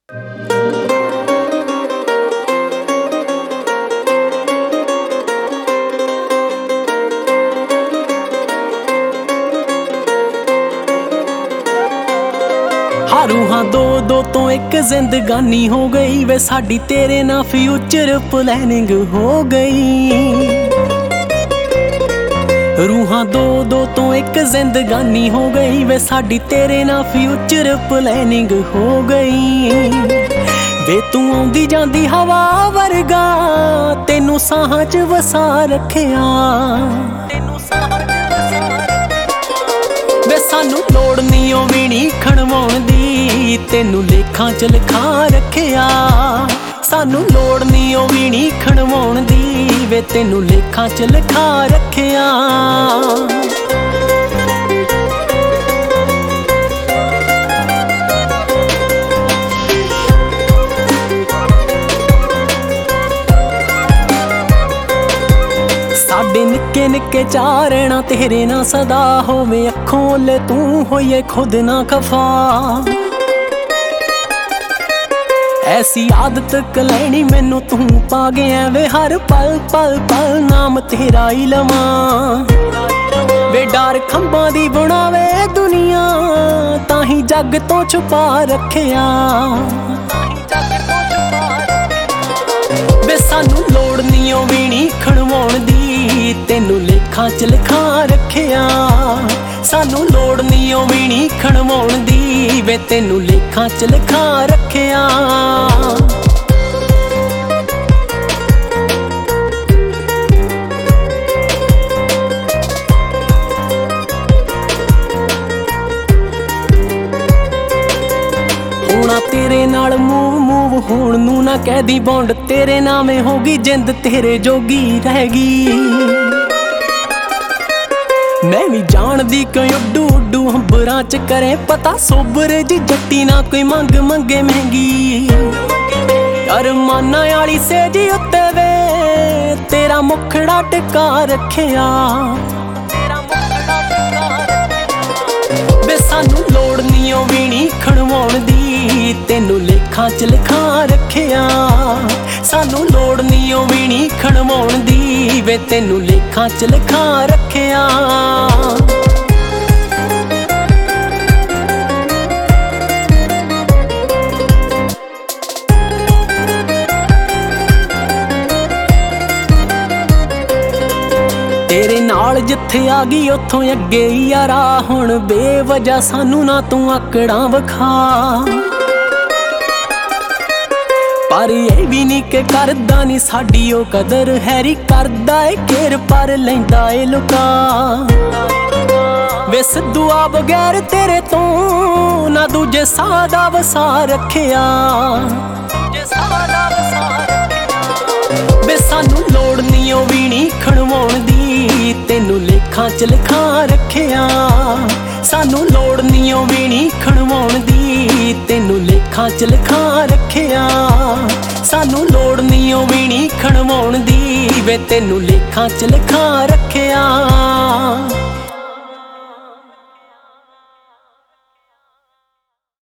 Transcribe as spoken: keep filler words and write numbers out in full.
रूहां दो दो तो एक जिंदगानी हो गई वे साडी तेरे ना फ्यूचर प्लानिंग हो गई। रूहां दो दो तो एक जिंदगानी हो गई वे साडी तेरे ना फ्यूचर प्लानिंग हो गई। वे तू आउंदी जांदी हवा वर्गा तेनू साहां च वसा रखिया। वे सानू लोड़ नी ओ वीणी खणवाउण दी तेनू लेखां च लिखा रखिया। सानू लोड़ नी ओ वीणी खणवाउण दी वे तेनू लेखां च लिखा रखिया। साडे निक्के निक्के चारणा तेरे ना सदा होवे अखों ले तू होइए खुद ना खफा। ऐसी आदत कलैनी मैनू तू पा गया वे हर पल पल पल नाम तेरा ही लवा। वे डार खंबा दी बुनावे दुनिया ताही जग तो छुपा रखिया। वे सानू लोड़ नी ओ वीणी खणवाउण दी तेनू लेखां च लिखा रखिया। सानू लोड़ नी ओ वीणी खणवाउण दी वे तेनू लेखां च लिखा रखिया। होना तेरे नाल मूव मूव होण नू ना कहदी बॉन्ड तेरे नामे होगी जिंद तेरे जोगी रहेगी। मैं भी जानदी कोई उड्डू उड्डू अंबरां च करे पता सोबरे जी जट्टी ना कोई मंग मंगे महंगी। अरमाना आली सेजी उत्ते वे तेरा मुखड़ा टिका रखिया। वे सानू लोड़ नी ओ वीणी खणवाउण दी तेनू लेखां च लिखा रखिया। सानू लोड़ नी ओ वीणी खणवाउण दी वे तेनू लेखां च लिखा रखिया। तेरे नाल जिथे आ गई उथों अगे यारा हुण बेवजह सानू ना तू आकड़ा विखा। पर ये भी नी के करदा नी साडी ओ कदर हैरी करदा ए केर पर लैंदा ए लुका। वे सिद्धूआ बगैर तेरे तो ना दूजे सादा वसा रखिया। वे सानू लोड़ नी ओ वीणी खणवाउण दी तेनू लेखां च लिखा रखिया। सानू लोड़ नी ओ वीणी खणवाउण दी तेनू लेखां च लिखा रखिया। सानू लोड़ नी ओ वीणी खणवाउण दी वे तेनू लेखां च लिखा रखिया।